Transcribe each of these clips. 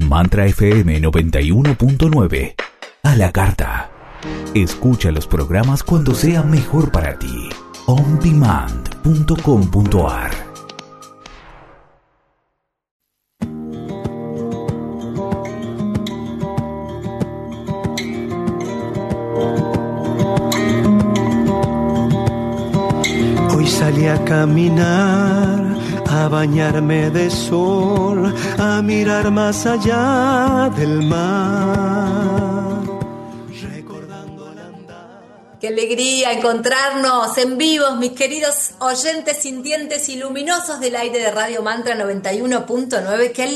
Mantra FM 91.9. A la carta. Escucha los programas cuando sea mejor para ti. ondemand.com.ar. Hoy salí a caminar, a bañarme de sol, a mirar más allá del mar, recordando el andar. Qué alegría encontrarnos en vivos, mis queridos oyentes sintientes y luminosos del aire de Radio Mantra 91.9. Qué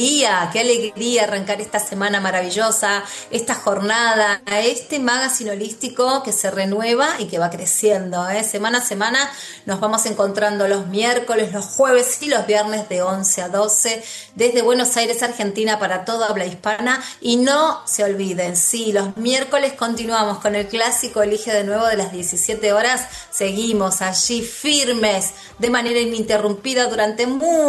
alegría arrancar esta semana maravillosa, esta jornada, este magazine holístico que se renueva y que va creciendo, semana a semana. Nos vamos encontrando los miércoles, los jueves y los viernes de 11 a 12 desde Buenos Aires, Argentina, para toda habla hispana. Y no se olviden, sí, los miércoles continuamos con el clásico Elige de Nuevo de las 17 horas. Seguimos allí firmes de manera ininterrumpida durante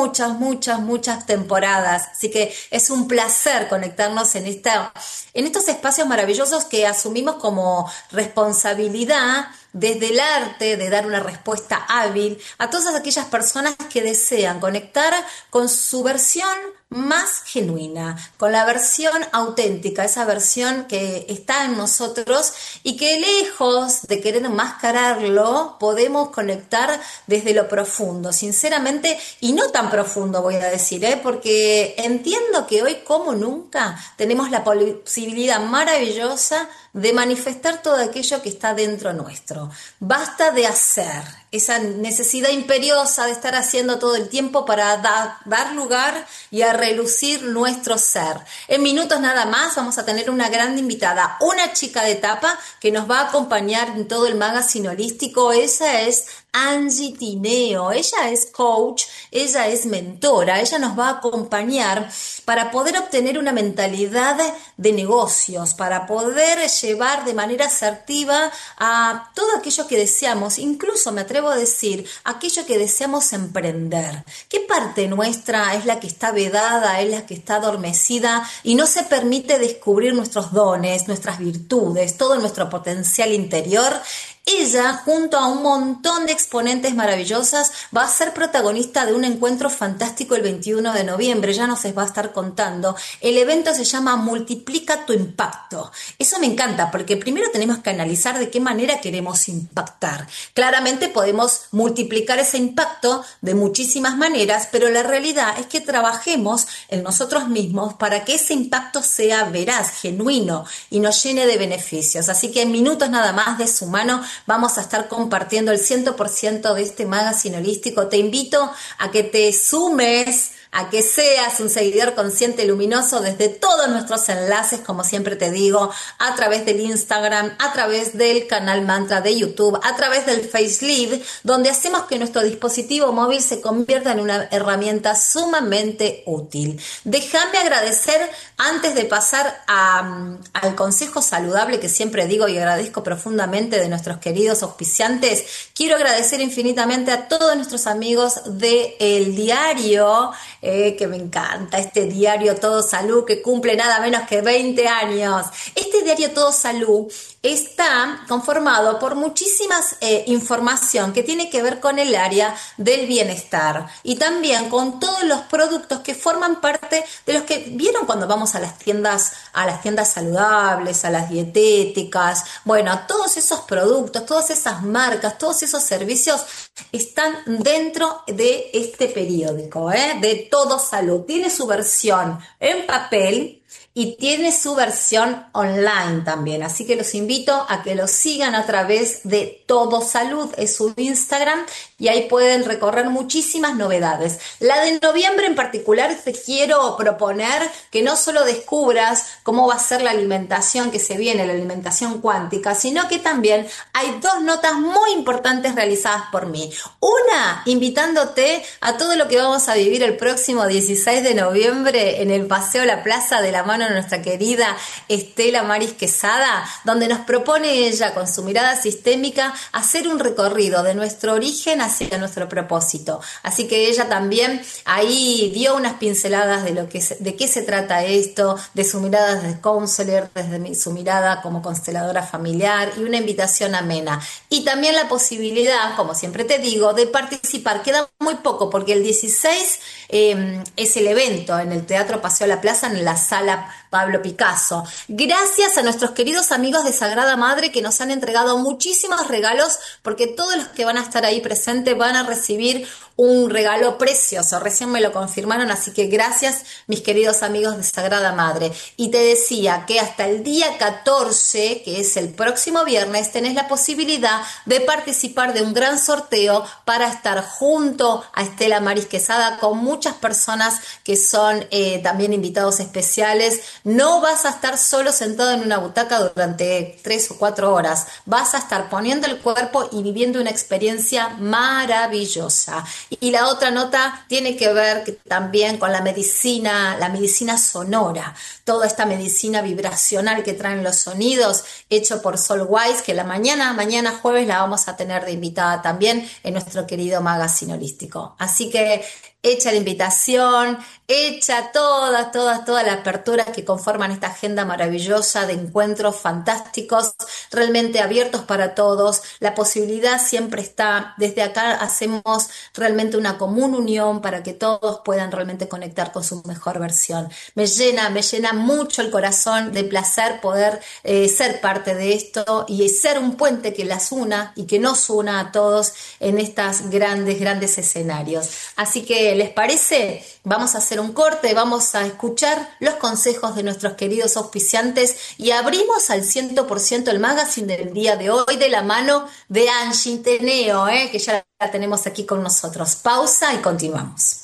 muchas temporadas. Así que es un placer conectarnos en estos espacios maravillosos que asumimos como responsabilidad desde el arte de dar una respuesta hábil a todas aquellas personas que desean conectar con su versión más genuina, con la versión auténtica, esa versión que está en nosotros y que lejos de querer enmascararlo, podemos conectar desde lo profundo, sinceramente, y no tan profundo voy a decir, porque entiendo que hoy como nunca tenemos la posibilidad maravillosa de manifestar todo aquello que está dentro nuestro. Basta de hacer, esa necesidad imperiosa de estar haciendo todo el tiempo para dar lugar y a relucir nuestro ser. En minutos nada más vamos a tener una gran invitada, una chica de tapa que nos va a acompañar en todo el magazine holístico. Esa es Angie Tineo. Ella es coach, ella es mentora, ella nos va a acompañar para poder obtener una mentalidad de negocios, para poder llevar de manera asertiva a todo aquello que deseamos, incluso me atrevo a decir, aquello que deseamos emprender. ¿Qué parte nuestra es la que está vedada, es la que está adormecida y no se permite descubrir nuestros dones, nuestras virtudes, todo nuestro potencial interior? Ella, junto a un montón de exponentes maravillosas, va a ser protagonista de un encuentro fantástico el 21 de noviembre, ya nos va a estar contando. El evento se llama Multiplica tu impacto. Eso me encanta, porque primero tenemos que analizar de qué manera queremos impactar. Claramente podemos multiplicar ese impacto de muchísimas maneras, pero la realidad es que trabajemos en nosotros mismos para que ese impacto sea veraz, genuino y nos llene de beneficios. Así que en minutos nada más de su mano vamos a estar compartiendo el 100% de este magazine holístico. Te invito a que te sumes, a que seas un seguidor consciente y luminoso desde todos nuestros enlaces, como siempre te digo, a través del Instagram, a través del canal Mantra de YouTube, a través del Face Live, donde hacemos que nuestro dispositivo móvil se convierta en una herramienta sumamente útil. Déjame agradecer, antes de pasar al consejo saludable que siempre digo y agradezco profundamente de nuestros queridos auspiciantes, quiero agradecer infinitamente a todos nuestros amigos de El Diario, que me encanta, este diario Todo Salud, que cumple nada menos que 20 años. Este diario Todo Salud está conformado por muchísimas información que tiene que ver con el área del bienestar y también con todos los productos que forman parte de los que vieron cuando vamos a las tiendas saludables, a las dietéticas. Bueno, todos esos productos, todas esas marcas, todos esos servicios están dentro de este periódico, de Todo Salud. Tiene su versión en papel y tiene su versión online también, así que los invito a que lo sigan a través de Todo Salud, es su Instagram, y ahí pueden recorrer muchísimas novedades. La de noviembre en particular te quiero proponer que no solo descubras cómo va a ser la alimentación que se viene, la alimentación cuántica, sino que también hay dos notas muy importantes realizadas por mí. Una, invitándote a todo lo que vamos a vivir el próximo 16 de noviembre en el Paseo La Plaza de la mano de nuestra querida Estela Maris Quesada, donde nos propone ella, con su mirada sistémica, hacer un recorrido de nuestro origen hacia nuestro propósito. Así que ella también ahí dio unas pinceladas de qué se trata esto, de su mirada desde counselor, desde su mirada como consteladora familiar, y una invitación amena. Y también la posibilidad, como siempre te digo, de participar. Queda muy poco porque el 16 es el evento en el Teatro Paseo La Plaza, en la Sala Pablo Picasso. Gracias a nuestros queridos amigos de Sagrada Madre que nos han entregado muchísimos regalos, porque todos los que van a estar ahí presentes van a recibir un regalo precioso. Recién me lo confirmaron, así que gracias, mis queridos amigos de Sagrada Madre. Y te decía que hasta el día 14, que es el próximo viernes, tenés la posibilidad de participar de un gran sorteo para estar junto a Estela Maris Quesada con muchas personas que son también invitados especiales. No vas a estar solo sentado en una butaca durante 3 o 4 horas. Vas a estar poniendo el cuerpo y viviendo una experiencia maravillosa. Y la otra nota tiene que ver también con la medicina sonora, toda esta medicina vibracional que traen los sonidos, hecho por Sol Wise, que mañana jueves la vamos a tener de invitada también en nuestro querido Magazine Holístico. Así que hecha la invitación, hecha toda la apertura que conforman esta agenda maravillosa de encuentros fantásticos, realmente abiertos para todos. La posibilidad siempre está. Desde acá hacemos realmente una común unión para que todos puedan realmente conectar con su mejor versión. Me llena mucho el corazón de placer poder ser parte de esto y ser un puente que las una y que nos una a todos en estos grandes escenarios. Así que, ¿les parece? Vamos a hacer un corte, vamos a escuchar los consejos de nuestros queridos auspiciantes y abrimos al 100% el magazine del día de hoy de la mano de Angie Teneo, que ya la tenemos aquí con nosotros. Pausa y continuamos.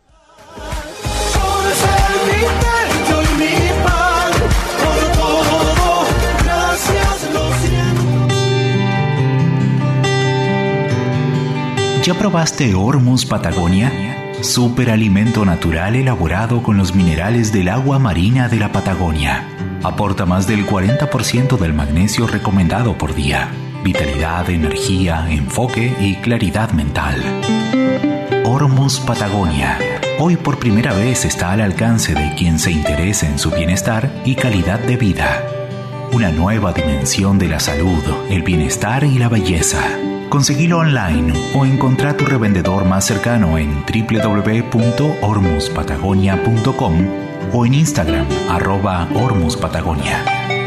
¿Ya probaste Hormuz Patagonia? Superalimento natural elaborado con los minerales del agua marina de la Patagonia. Aporta más del 40% del magnesio recomendado por día. Vitalidad, energía, enfoque y claridad mental. Hormuz Patagonia. Hoy por primera vez está al alcance de quien se interese en su bienestar y calidad de vida. Una nueva dimensión de la salud, el bienestar y la belleza. Conseguilo online o encontrá tu revendedor más cercano en www.hormuzpatagonia.com o en Instagram @hormuzpatagonia.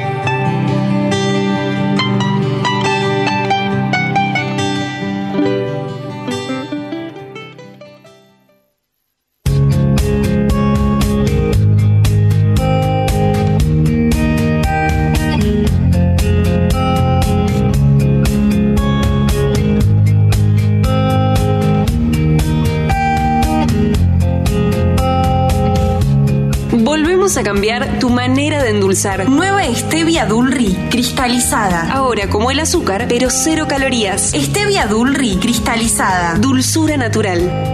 A cambiar tu manera de endulzar. Nueva Stevia Dulri cristalizada. Ahora como el azúcar, pero 0 calorías. Stevia Dulri cristalizada. Dulzura natural.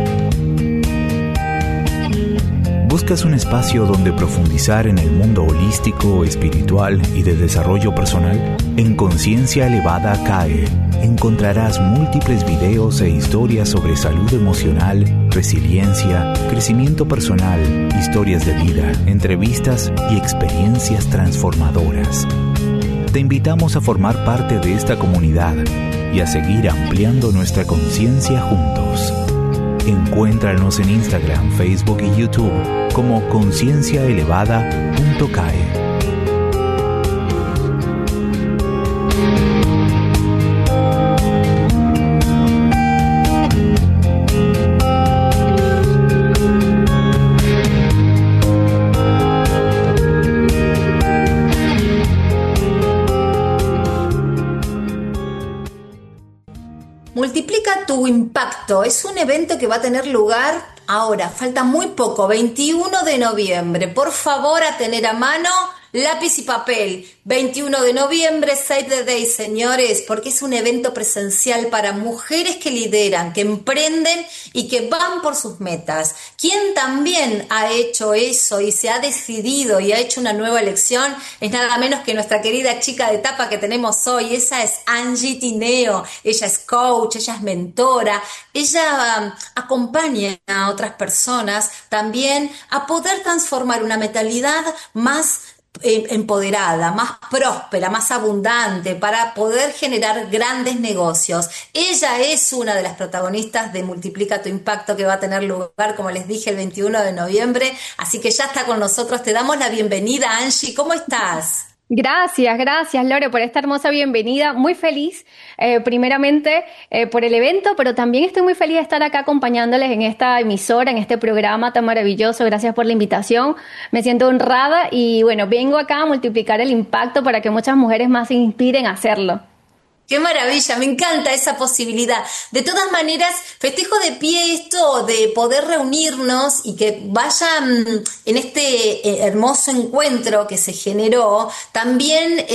¿Buscas un espacio donde profundizar en el mundo holístico, espiritual y de desarrollo personal? En Conciencia Elevada CAE encontrarás múltiples videos e historias sobre salud emocional, resiliencia, crecimiento personal, historias de vida, entrevistas y experiencias transformadoras. Te invitamos a formar parte de esta comunidad y a seguir ampliando nuestra conciencia juntos. Encuéntranos en Instagram, Facebook y YouTube como concienciaelevada.cae. Multiplica tu impacto. Es un evento que va a tener lugar ahora, falta muy poco, 21 de noviembre. Por favor, a tener a mano lápiz y papel. 21 de noviembre, Save the Day, señores, porque es un evento presencial para mujeres que lideran, que emprenden y que van por sus metas. Quien también ha hecho eso y se ha decidido y ha hecho una nueva elección es nada menos que nuestra querida chica de tapa que tenemos hoy. Esa es Angie Tineo. Ella es coach, ella es mentora, ella acompaña a otras personas también a poder transformar una mentalidad más empoderada, más próspera, más abundante, para poder generar grandes negocios. Ella es una de las protagonistas de Multiplica tu Impacto, que va a tener lugar, como les dije, el 21 de noviembre, así que ya está con nosotros. Te damos la bienvenida, Angie. ¿Cómo estás? Gracias, Lore, por esta hermosa bienvenida. Muy feliz, primeramente, por el evento, pero también estoy muy feliz de estar acá acompañándoles en esta emisora, en este programa tan maravilloso. Gracias por la invitación. Me siento honrada y, bueno, vengo acá a multiplicar el impacto para que muchas mujeres más se inspiren a hacerlo. ¡Qué maravilla! Me encanta esa posibilidad. De todas maneras, festejo de pie esto de poder reunirnos y que vayan en este hermoso encuentro que se generó también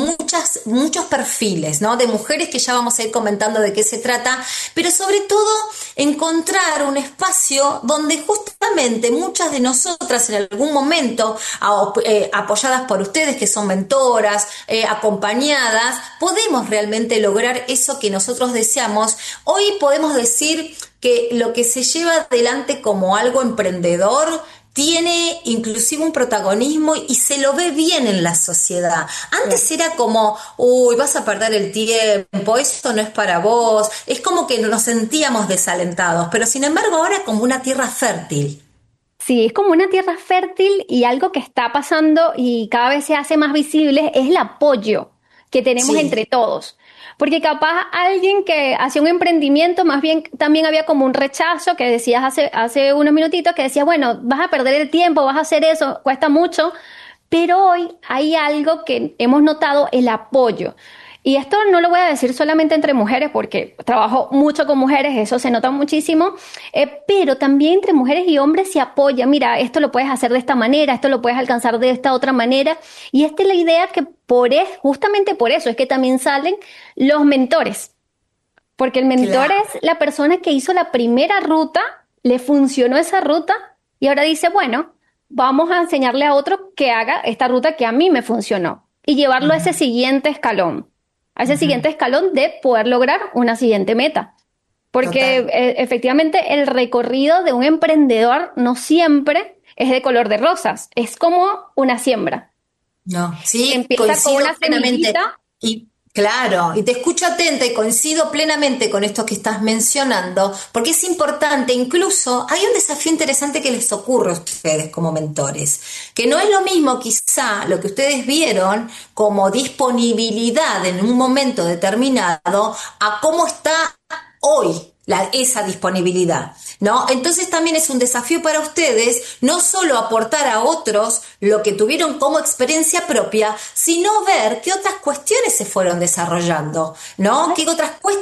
muchos perfiles, ¿no? De mujeres que ya vamos a ir comentando de qué se trata, pero sobre todo encontrar un espacio donde justamente muchas de nosotras en algún momento, apoyadas por ustedes que son mentoras, acompañadas, podemos realmente lograr eso que nosotros deseamos. Hoy podemos decir que lo que se lleva adelante como algo emprendedor tiene inclusive un protagonismo y se lo ve bien en la sociedad. Antes era como, uy, vas a perder el tiempo, esto no es para vos. Es como que nos sentíamos desalentados, pero sin embargo ahora como una tierra fértil. Sí, es como una tierra fértil, y algo que está pasando y cada vez se hace más visible es el apoyo que tenemos entre todos. Porque capaz alguien que hacía un emprendimiento, más bien también había como un rechazo, que decías hace unos minutitos, que decías, bueno, vas a perder el tiempo, vas a hacer eso, cuesta mucho. Pero hoy hay algo que hemos notado, el apoyo. Y esto no lo voy a decir solamente entre mujeres, porque trabajo mucho con mujeres, eso se nota muchísimo, pero también entre mujeres y hombres se apoya. Mira, esto lo puedes hacer de esta manera, esto lo puedes alcanzar de esta otra manera. Y esta es la idea que justamente por eso es que también salen los mentores. Porque el mentor es la persona que hizo la primera ruta, le funcionó esa ruta y ahora dice, bueno, vamos a enseñarle a otro que haga esta ruta que a mí me funcionó y llevarlo a ese siguiente escalón. A ese siguiente escalón de poder lograr una siguiente meta. Porque efectivamente el recorrido de un emprendedor no siempre es de color de rosas, es como una siembra. No, sí, empieza con una semillita. Y claro, y te escucho atenta y coincido plenamente con esto que estás mencionando, porque es importante. Incluso hay un desafío interesante que les ocurre a ustedes como mentores, que no es lo mismo quizá lo que ustedes vieron como disponibilidad en un momento determinado a cómo está hoy esa disponibilidad, ¿no? Entonces también es un desafío para ustedes no solo aportar a otros lo que tuvieron como experiencia propia, sino ver qué otras cuestiones se fueron desarrollando, ¿no? Qué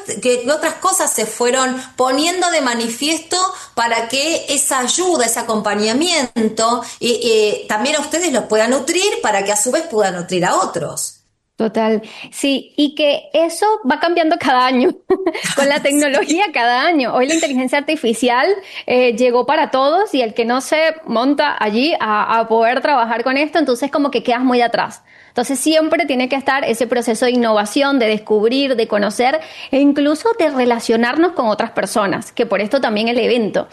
otras cosas se fueron poniendo de manifiesto para que esa ayuda, ese acompañamiento, también a ustedes los pueda nutrir, para que a su vez puedan nutrir a otros. Total, sí, y que eso va cambiando cada año, con la tecnología cada año. Hoy la inteligencia artificial llegó para todos, y el que no se monta allí a poder trabajar con esto, entonces como que quedas muy atrás. Entonces siempre tiene que estar ese proceso de innovación, de descubrir, de conocer e incluso de relacionarnos con otras personas, que por esto también el evento.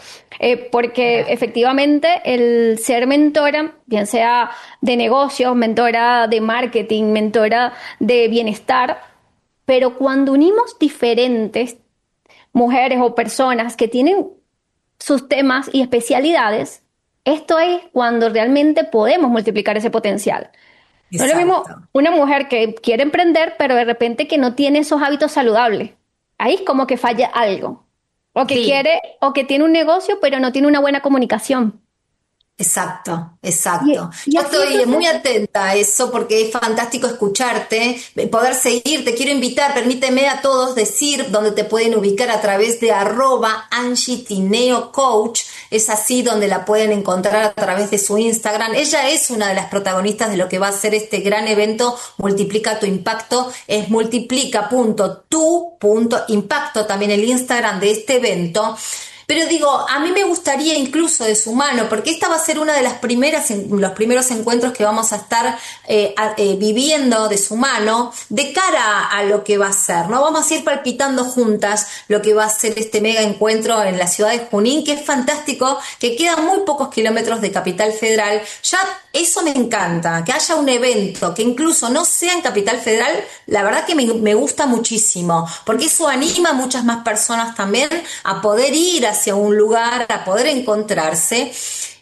Porque efectivamente el ser mentora, bien sea de negocios, mentora de marketing, mentora de bienestar, pero cuando unimos diferentes mujeres o personas que tienen sus temas y especialidades, esto es cuando realmente podemos multiplicar ese potencial. No es lo mismo una mujer que quiere emprender, pero de repente que no tiene esos hábitos saludables. Ahí es como que falla algo. O que quiere, o que tiene un negocio, pero no tiene una buena comunicación. Exacto, Y, exacto. y Yo así estoy entonces, muy atenta a eso porque es fantástico escucharte, poder seguir. Te quiero invitar, permíteme a todos decir dónde te pueden ubicar a través de @AngieTineo Coach. Es así donde la pueden encontrar a través de su Instagram. Ella es una de las protagonistas de lo que va a ser este gran evento Multiplica tu Impacto. Es multiplica.tu.impacto, también el Instagram de este evento. Pero digo, a mí me gustaría incluso de su mano, porque esta va a ser una de las los primeros encuentros que vamos a estar viviendo de su mano de cara a lo que va a ser, ¿no? Vamos a ir palpitando juntas lo que va a ser este mega encuentro en la ciudad de Junín, que es fantástico, que quedan muy pocos kilómetros de Capital Federal. Ya eso me encanta, que haya un evento que incluso no sea en Capital Federal, la verdad que me gusta muchísimo, porque eso anima a muchas más personas también a poder ir hacia un lugar, a poder encontrarse.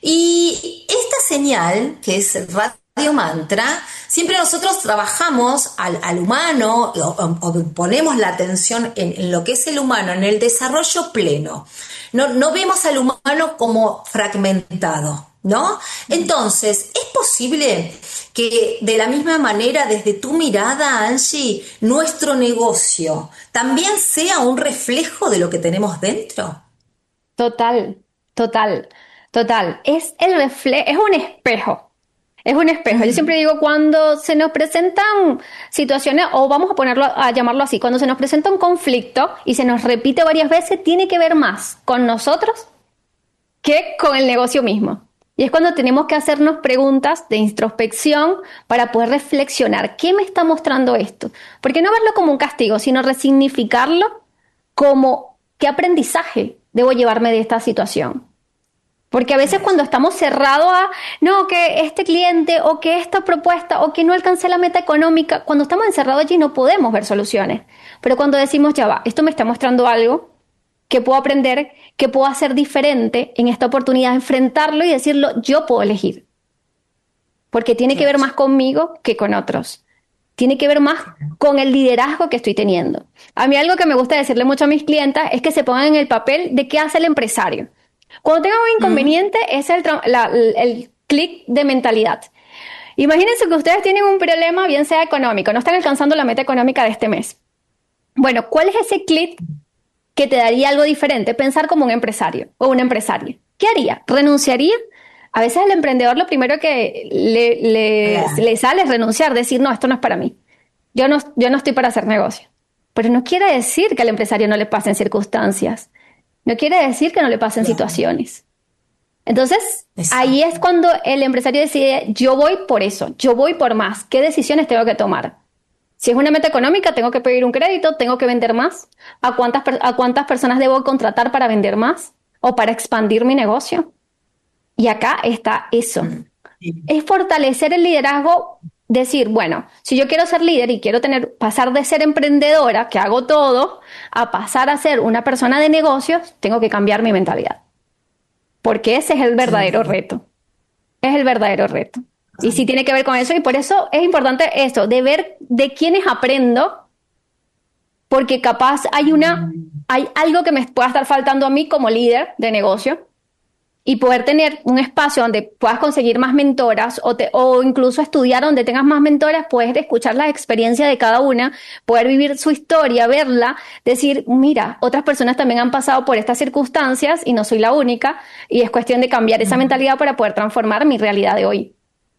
Y esta señal, que es Radio Mantra, siempre nosotros trabajamos al humano o ponemos la atención en lo que es el humano, en el desarrollo pleno. No vemos al humano como fragmentado, ¿no? Entonces, ¿es posible que de la misma manera, desde tu mirada, Angie, nuestro negocio también sea un reflejo de lo que tenemos dentro? total, total, total. Es es un espejo. Es un espejo. Yo siempre digo, cuando se nos presentan situaciones, o vamos a a llamarlo así, cuando se nos presenta un conflicto y se nos repite varias veces, tiene que ver más con nosotros que con el negocio mismo. Y es cuando tenemos que hacernos preguntas de introspección para poder reflexionar. ¿Qué me está mostrando esto? Porque no verlo como un castigo, sino resignificarlo como qué aprendizaje debo llevarme de esta situación. Porque a veces cuando estamos cerrados a, no, que este cliente o que esta propuesta o que no alcancé la meta económica, cuando estamos encerrados allí no podemos ver soluciones. Pero cuando decimos, ya va, esto me está mostrando algo que puedo aprender, que puedo hacer diferente en esta oportunidad, enfrentarlo y decirlo, yo puedo elegir. Porque tiene que ver más conmigo que con otros. Tiene que ver más con el liderazgo que estoy teniendo. A mí algo que me gusta decirle mucho a mis clientas es que se pongan en el papel de qué hace el empresario. Cuando tengan un inconveniente, es el clic de mentalidad. Imagínense que ustedes tienen un problema, bien sea económico, no están alcanzando la meta económica de este mes. Bueno, ¿cuál es ese clic que te daría algo diferente? Pensar como un empresario o una empresaria. ¿Qué haría? ¿Renunciaría? A veces al emprendedor lo primero que le sale es renunciar, decir, no, esto no es para mí. Yo no estoy para hacer negocio. Pero no quiere decir que al empresario no le pasen circunstancias. No quiere decir que no le pasen situaciones. Entonces, ahí es cuando el empresario decide, yo voy por eso, yo voy por más. ¿Qué decisiones tengo que tomar? Si es una meta económica, tengo que pedir un crédito, tengo que vender más. ¿A cuántas personas debo contratar para vender más? ¿O para expandir mi negocio? Y acá está eso. Es fortalecer el liderazgo, decir, bueno, si yo quiero ser líder y quiero pasar de ser emprendedora, que hago todo, a pasar a ser una persona de negocios, tengo que cambiar mi mentalidad. Porque ese es el verdadero reto. Es el verdadero reto. Y sí tiene que ver con eso, y por eso es importante esto, de ver de quiénes aprendo, porque capaz hay algo que me pueda estar faltando a mí como líder de negocio, y poder tener un espacio donde puedas conseguir más mentoras o incluso estudiar donde tengas más mentoras, puedes escuchar la experiencia de cada una, poder vivir su historia, verla, decir, mira, otras personas también han pasado por estas circunstancias y no soy la única, y es cuestión de cambiar esa mentalidad para poder transformar mi realidad de hoy.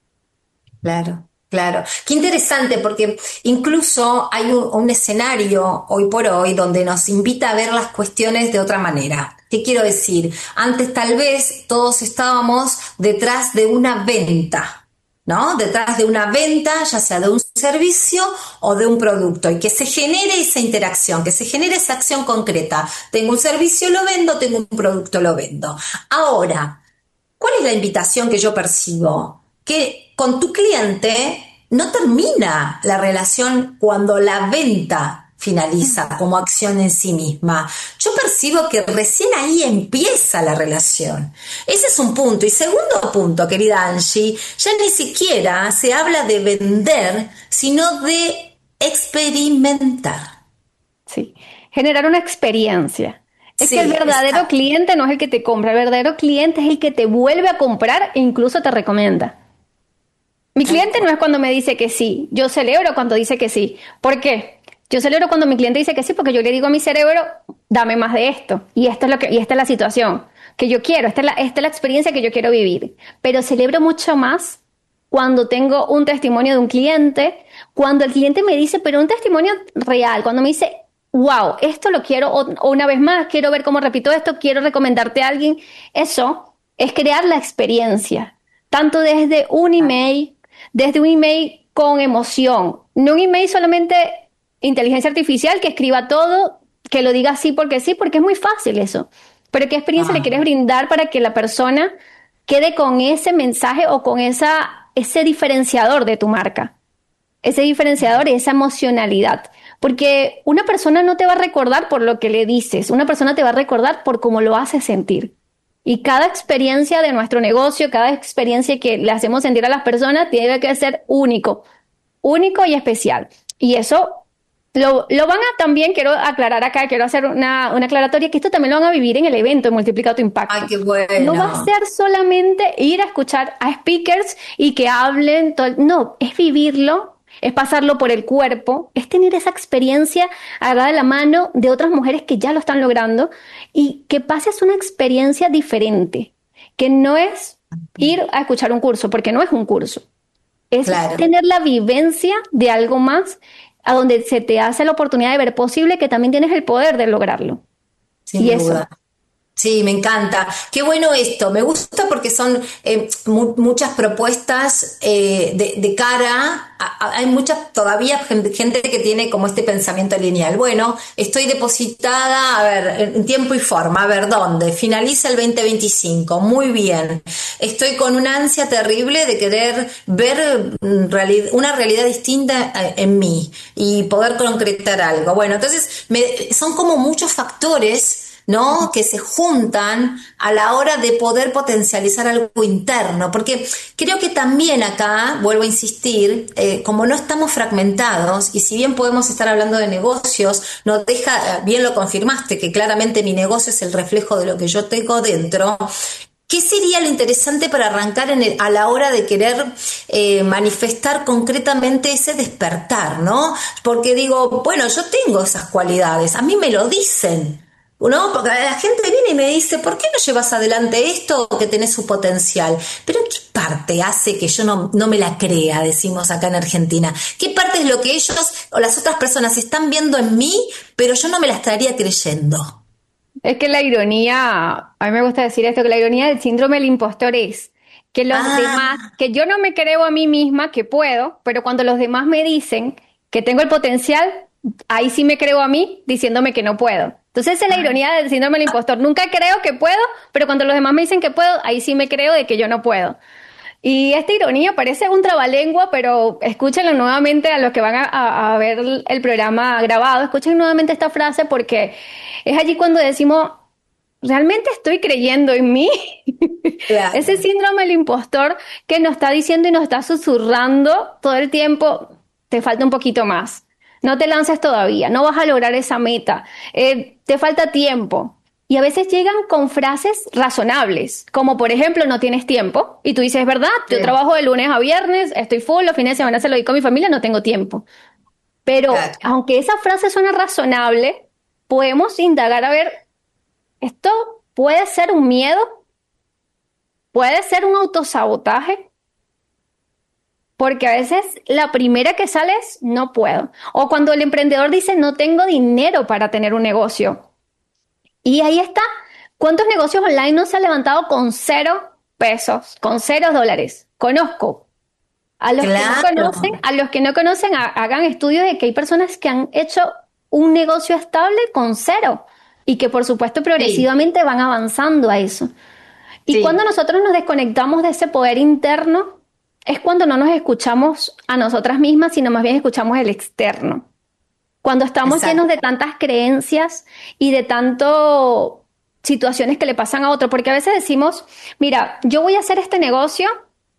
Claro. Claro, qué interesante, porque incluso hay un escenario hoy por hoy donde nos invita a ver las cuestiones de otra manera. ¿Qué quiero decir? Antes tal vez todos estábamos detrás de una venta, ¿no? Detrás de una venta, ya sea de un servicio o de un producto, y que se genere esa interacción, que se genere esa acción concreta. Tengo un servicio, lo vendo, tengo un producto, lo vendo. Ahora, ¿cuál es la invitación que yo percibo? Que con tu cliente no termina la relación cuando la venta finaliza como acción en sí misma. Yo percibo que recién ahí empieza la relación. Ese es un punto. Y segundo punto, querida Angie, ya ni siquiera se habla de vender, sino de experimentar. Sí, generar una experiencia. Es que el verdadero cliente no es el que te compra, el verdadero cliente es el que te vuelve a comprar e incluso te recomienda. Mi cliente no es cuando me dice que sí, yo celebro cuando dice que sí. ¿Por qué? Yo celebro cuando mi cliente dice que sí, porque yo le digo a mi cerebro, dame más de esto, y esta es la situación que yo quiero, esta es la experiencia que yo quiero vivir. Pero celebro mucho más cuando tengo un testimonio de un cliente, cuando el cliente me dice, pero un testimonio real, cuando me dice, wow, esto lo quiero, o una vez más, quiero ver cómo repito esto, quiero recomendarte a alguien. Eso es crear la experiencia, tanto desde un email con emoción, no un email solamente inteligencia artificial que escriba todo, que lo diga sí, porque es muy fácil eso. Pero ¿qué experiencia le quieres brindar para que la persona quede con ese mensaje o con ese diferenciador de tu marca? Ese diferenciador y esa emocionalidad. Porque una persona no te va a recordar por lo que le dices, una persona te va a recordar por cómo lo haces sentir. Y cada experiencia de nuestro negocio, cada experiencia que le hacemos sentir a las personas tiene que ser único y especial. Y eso lo van a también, quiero aclarar acá, quiero hacer una aclaratoria, que esto también lo van a vivir en el evento de Multiplica tu Impacto. ¡Ay, qué bueno! No va a ser solamente ir a escuchar a speakers y que hablen, no, es vivirlo, es pasarlo por el cuerpo, es tener esa experiencia agarrada de la mano de otras mujeres que ya lo están logrando y que pases una experiencia diferente, que no es ir a escuchar un curso, porque no es un curso, es tener la vivencia de algo más a donde se te hace la oportunidad de ver posible que también tienes el poder de lograrlo. Sin duda. Sí, me encanta. Qué bueno esto. Me gusta porque son muchas propuestas de cara. Hay muchas todavía gente que tiene como este pensamiento lineal. Bueno, estoy depositada, a ver, en tiempo y forma. A ver, ¿dónde? Finaliza el 2025. Muy bien. Estoy con una ansia terrible de querer ver una realidad distinta en mí y poder concretar algo. Bueno, entonces son como muchos factores, ¿no?, que se juntan a la hora de poder potencializar algo interno, porque creo que también acá, vuelvo a insistir, como no estamos fragmentados, y si bien podemos estar hablando de negocios, nos deja, bien lo confirmaste, que claramente mi negocio es el reflejo de lo que yo tengo dentro. ¿Qué sería lo interesante para arrancar a la hora de querer manifestar concretamente ese despertar, ¿no? Porque digo, bueno, yo tengo esas cualidades, a mí me lo dicen, ¿no? Porque la gente viene y me dice, ¿por qué no llevas adelante esto que tenés su potencial? Pero ¿qué parte hace que yo no me la crea, decimos acá en Argentina? ¿Qué parte es lo que ellos o las otras personas están viendo en mí, pero yo no me la estaría creyendo? Es que la ironía, a mí me gusta decir esto, que la ironía del síndrome del impostor es que los demás, que yo no me creo a mí misma que puedo, pero cuando los demás me dicen que tengo el potencial, ahí sí me creo a mí diciéndome que no puedo. Entonces esa es la ironía del síndrome del impostor. Nunca creo que puedo, pero cuando los demás me dicen que puedo, ahí sí me creo de que yo no puedo. Y esta ironía parece un trabalengua, pero escúchenlo nuevamente a los que van a ver el programa grabado. Escuchen nuevamente esta frase porque es allí cuando decimos, ¿realmente estoy creyendo en mí? Claro. Ese síndrome del impostor que nos está diciendo y nos está susurrando todo el tiempo, te falta un poquito más. No te lances todavía, no vas a lograr esa meta, te falta tiempo. Y a veces llegan con frases razonables, como por ejemplo, no tienes tiempo. Y tú dices, ¿verdad? Yo trabajo de lunes a viernes, estoy full, los fines de semana se lo doy con mi familia, no tengo tiempo. Pero aunque esa frase suena razonable, podemos indagar a ver, ¿esto puede ser un miedo? ¿Puede ser un autosabotaje? Porque a veces la primera que sale es no puedo. O cuando el emprendedor dice no tengo dinero para tener un negocio. Y ahí está. ¿Cuántos negocios online no se han levantado con 0 pesos, con $0? Conozco. A los que no conocen, hagan estudios de que hay personas que han hecho un negocio estable con 0 y que por supuesto progresivamente van avanzando a eso. Y cuando nosotros nos desconectamos de ese poder interno, es cuando no nos escuchamos a nosotras mismas, sino más bien escuchamos el externo. Cuando estamos llenos de tantas creencias y de tanto situaciones que le pasan a otro, porque a veces decimos, mira, yo voy a hacer este negocio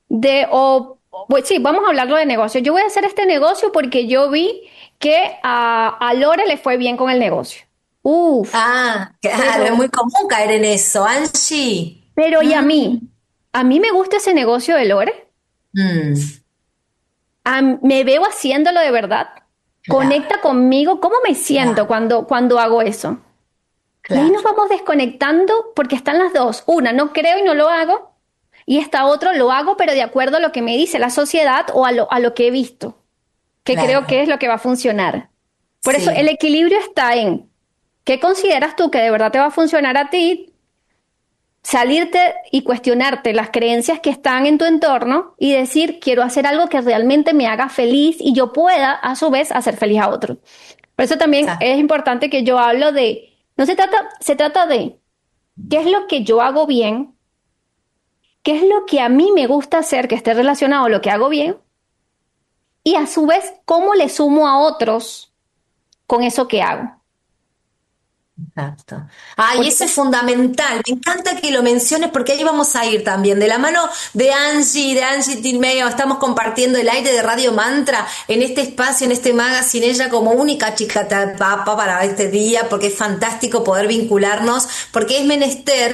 vamos a hablarlo de negocio. Yo voy a hacer este negocio porque yo vi que a Lore le fue bien con el negocio. Uf, Ah, claro, es pero, muy común caer en eso, Angie. pero ¿y a Mm, mí? A mí me gusta ese negocio de Lore. mm, Me veo haciéndolo de verdad. claro, Conecta conmigo. ¿Cómo me siento claro, cuando hago eso? Y ahí nos claro, vamos desconectando porque están las dos. Una, no creo y no lo hago. Y esta otra, lo hago, pero de acuerdo a lo que me dice la sociedad o a lo que he visto, que creo que claro. es lo que va a funcionar. Por eso el Sí, equilibrio está en qué consideras tú que de verdad te va a funcionar a ti, salirte y cuestionarte las creencias que están en tu entorno y decir, quiero hacer algo que realmente me haga feliz y yo pueda, a su vez, hacer feliz a otros. Por eso también exacto. es importante que yo hablo de, no se trata, se trata de qué es lo que yo hago bien, qué es lo que a mí me gusta hacer que esté relacionado a lo que hago bien y a su vez cómo le sumo a otros con eso que hago. Exacto. Ay, Porque eso es fundamental. Me encanta que lo menciones porque ahí vamos a ir también. De la mano de Angie Tilmeo, estamos compartiendo el aire de Radio Mantra en este espacio, en este magazine, ella como única chica papa para este día, porque es fantástico poder vincularnos, porque es menester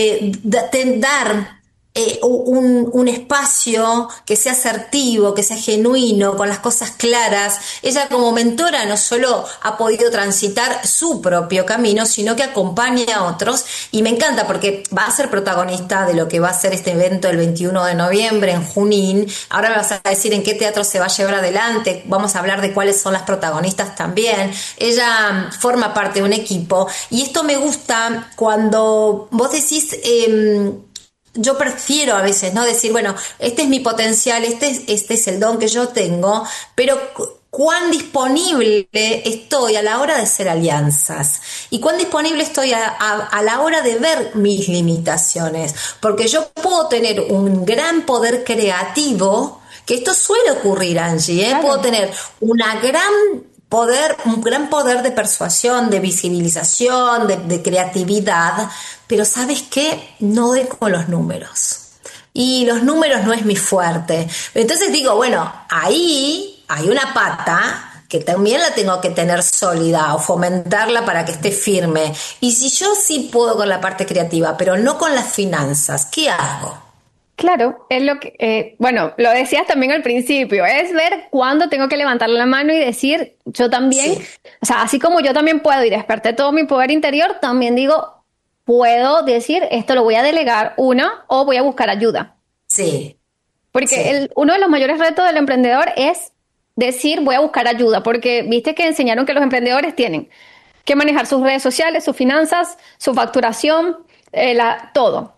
dar un espacio que sea asertivo, que sea genuino, con las cosas claras. Ella como mentora no solo ha podido transitar su propio camino, sino que acompaña a otros y me encanta porque va a ser protagonista de lo que va a ser este evento el 21 de noviembre en Junín. Ahora me vas a decir en qué teatro se va a llevar adelante, vamos a hablar de cuáles son las protagonistas también. Ella forma parte de un equipo y esto me gusta cuando vos decís... yo prefiero a veces, ¿no? Decir, bueno, este es mi potencial, este es el don que yo tengo, pero cuán disponible estoy a la hora de hacer alianzas y cuán disponible estoy a la hora de ver mis limitaciones, porque yo puedo tener un gran poder creativo, que esto suele ocurrir, Angie, ¿eh? Puedo claro, tener un gran poder de persuasión, de visibilización, de creatividad, pero ¿sabes qué? No doy con los números. Y los números no es mi fuerte. Entonces digo, bueno, ahí hay una pata que también la tengo que tener sólida o fomentarla para que esté firme. Y si yo sí puedo con la parte creativa, pero no con las finanzas, ¿qué hago? claro, es lo que, bueno, lo decías también al principio, es ver cuándo tengo que levantar la mano y decir, yo también, Sí, o sea, así como yo también puedo y desperté todo mi poder interior, también digo, puedo decir, esto lo voy a delegar una o voy a buscar ayuda. sí, Porque sí. uno de los mayores retos del emprendedor es decir, voy a buscar ayuda, porque viste que enseñaron que los emprendedores tienen que manejar sus redes sociales, sus finanzas, su facturación, todo.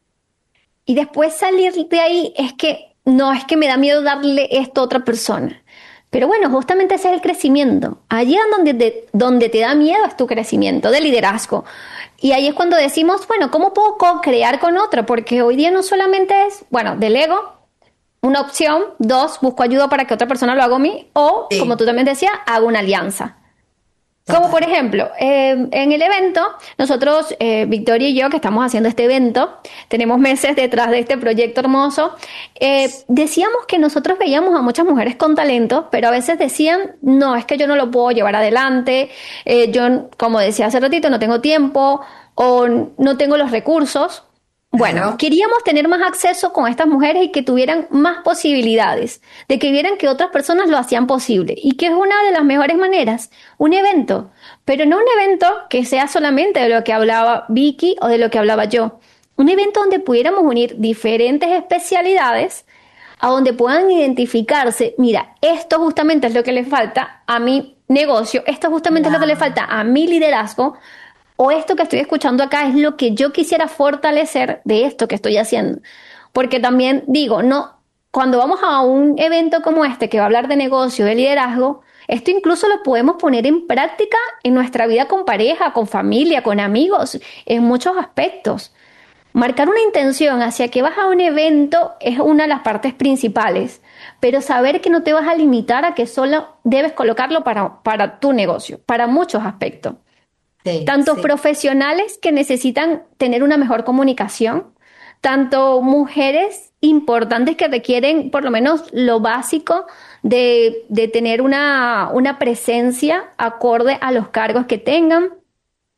Y después salir de ahí es que no, es que me da miedo darle esto a otra persona. Pero bueno, justamente ese es el crecimiento. Allí es donde te da miedo es tu crecimiento de liderazgo. Y ahí es cuando decimos, bueno, ¿cómo puedo co-crear con otro? Porque hoy día no solamente es, bueno, delego, una opción, dos, busco ayuda para que otra persona lo haga a mí, o, como Sí, tú también decías, hago una alianza. Como por total. ejemplo, en el evento, nosotros, Victoria y yo, que estamos haciendo este evento, tenemos meses detrás de este proyecto hermoso, decíamos que nosotros veíamos a muchas mujeres con talento, pero a veces decían, no, es que yo no lo puedo llevar adelante, yo, como decía hace ratito, no tengo tiempo o no tengo los recursos. Bueno, Claro. queríamos tener más acceso con estas mujeres y que tuvieran más posibilidades, de que vieran que otras personas lo hacían posible y que es una de las mejores maneras, un evento, pero no un evento que sea solamente de lo que hablaba Vicky o de lo que hablaba yo, un evento donde pudiéramos unir diferentes especialidades a donde puedan identificarse, mira, esto justamente es lo que le falta a mi negocio, esto justamente es lo que le falta a mi liderazgo, o esto que estoy escuchando acá es lo que yo quisiera fortalecer de esto que estoy haciendo. Porque también digo, no, cuando vamos a un evento como este que va a hablar de negocio, de liderazgo, esto incluso lo podemos poner en práctica en nuestra vida con pareja, con familia, con amigos, en muchos aspectos. Marcar una intención hacia que vas a un evento es una de las partes principales, pero saber que no te vas a limitar a que solo debes colocarlo para tu negocio, para muchos aspectos Sí, tanto sí. profesionales que necesitan tener una mejor comunicación, tanto mujeres importantes que requieren por lo menos lo básico de tener una presencia acorde a los cargos que tengan.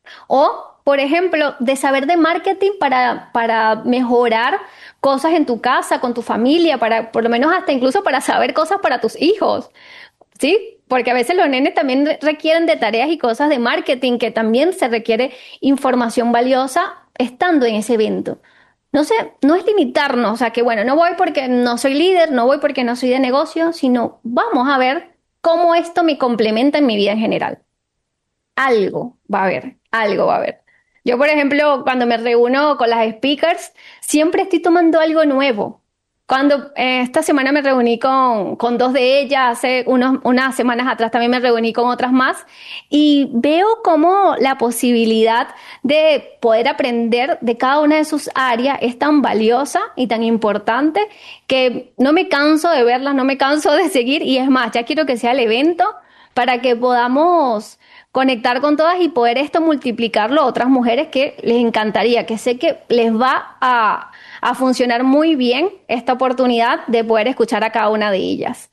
O, por ejemplo, de saber de marketing para mejorar cosas en tu casa, con tu familia, para, por lo menos hasta incluso para saber cosas para tus hijos, ¿sí? Porque a veces los nenes también requieren de tareas y cosas de marketing, que también se requiere información valiosa estando en ese evento. No sé, no es limitarnos, o sea que bueno, no voy porque no soy líder, no voy porque no soy de negocio, sino vamos a ver cómo esto me complementa en mi vida en general. Algo va a haber, algo va a haber. Yo, por ejemplo, cuando me reúno con las speakers, siempre estoy tomando algo nuevo. Cuando esta semana me reuní con dos de ellas, hace unas semanas atrás también me reuní con otras más, y veo como la posibilidad de poder aprender de cada una de sus áreas es tan valiosa y tan importante que no me canso de verlas, no me canso de seguir, y es más, ya quiero que sea el evento para que podamos conectar con todas y poder esto multiplicarlo a otras mujeres que les encantaría, que sé que les va a funcionar muy bien esta oportunidad de poder escuchar a cada una de ellas.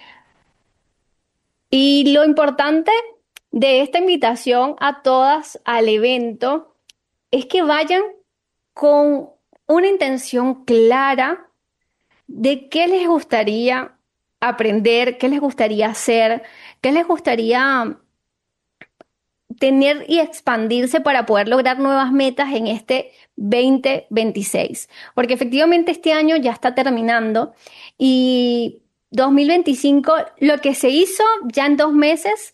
Y lo importante de esta invitación a todas al evento es que vayan con una intención clara de qué les gustaría aprender, qué les gustaría hacer, qué les gustaría tener y expandirse para poder lograr nuevas metas en este 2026. Porque efectivamente este año ya está terminando y 2025, lo que se hizo ya en 2 meses,